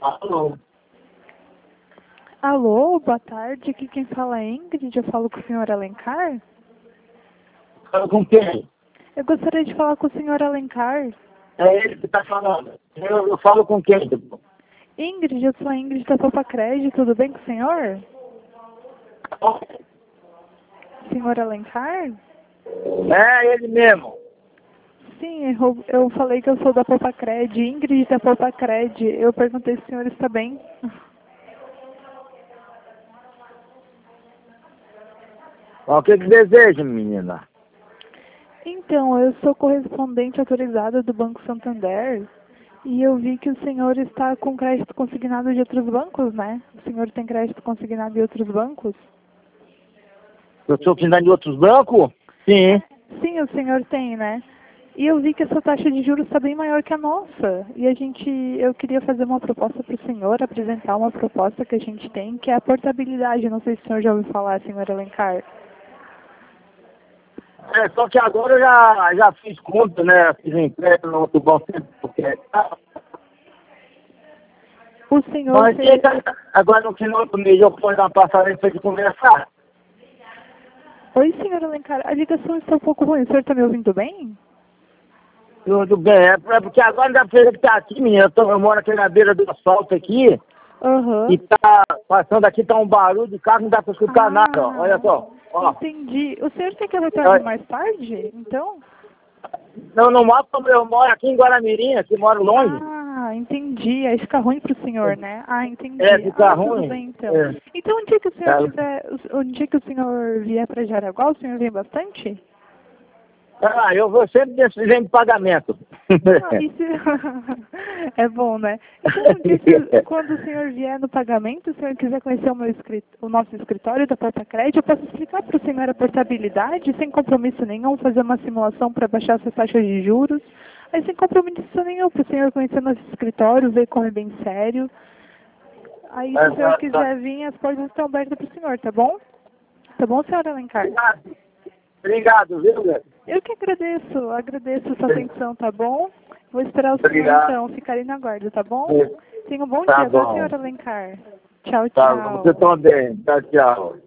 Alô? Alô, boa tarde. Aqui quem fala é Ingrid. Eu falo com o senhor Alencar. Fala com quem? Eu gostaria de falar com o senhor Alencar. É ele que está falando. Eu falo com quem? Ingrid, eu sou a Ingrid da Popacred. Tudo bem com o senhor? Senhor Alencar? É ele mesmo. Sim, eu falei que eu sou da Popacred. Ingrid da Popacred. Eu perguntei se o senhor está bem. O que deseja, menina? Então, eu sou correspondente autorizada do Banco Santander e eu vi que o senhor está com crédito consignado de outros bancos, né? O senhor tem crédito consignado de outros bancos? Eu sou financiado de outros bancos? Sim. Sim, o senhor tem, né? E eu vi que essa taxa de juros está bem maior que a nossa. E eu queria fazer uma proposta para o senhor, apresentar uma proposta que a gente tem, que é a portabilidade. Não sei se o senhor já ouviu falar, senhor Alencar. É, só que agora eu já fiz conta, né? Fiz empréstimo no outro banco, porque... O senhor Mas agora no final do mês eu posso dar uma passagem para gente conversar. Oi, senhor Alencar. A ligação está um pouco ruim. O senhor está me ouvindo bem? Tudo bem, é porque agora da feira que tá aqui, menina, eu moro aqui na beira do asfalto aqui, Aham. e tá passando aqui, tá um barulho de carro, não dá pra escutar nada, ó. Olha só, ó. Entendi. O senhor quer que eu retorne mais tarde, então? Não, no mapa eu moro aqui em Guaramirim, que moro longe. Ah, entendi. Aí fica ruim pro senhor, né? Ah, entendi. É, fica ruim. Tudo bem, então. É. Então, um dia que o senhor Tá. tiver, um dia que o senhor vier para Jaraguá, o senhor vem bastante? Ah, eu vou sempre decisão de pagamento. Ah, isso é bom, né? Então, um dia que, quando o senhor vier no pagamento, se o senhor quiser conhecer o nosso escritório da Portacred, eu posso explicar para o senhor a portabilidade, sem compromisso nenhum, fazer uma simulação para baixar essa taxa de juros. Aí, sem compromisso nenhum, para o senhor conhecer nosso escritório, ver como é bem sério. Aí, se o senhor quiser vir, as portas estão abertas para o senhor, tá bom? Tá bom, senhora Alencar? Obrigado, viu, velho? Eu que agradeço a sua atenção, tá bom? Vou esperar o senhor, Obrigado. então, ficarem na guarda, tá bom? É. Tenha um bom Tá dia, tá, bom. senhora Alencar? Tchau, Tá, tchau. você também. Tchau, tchau.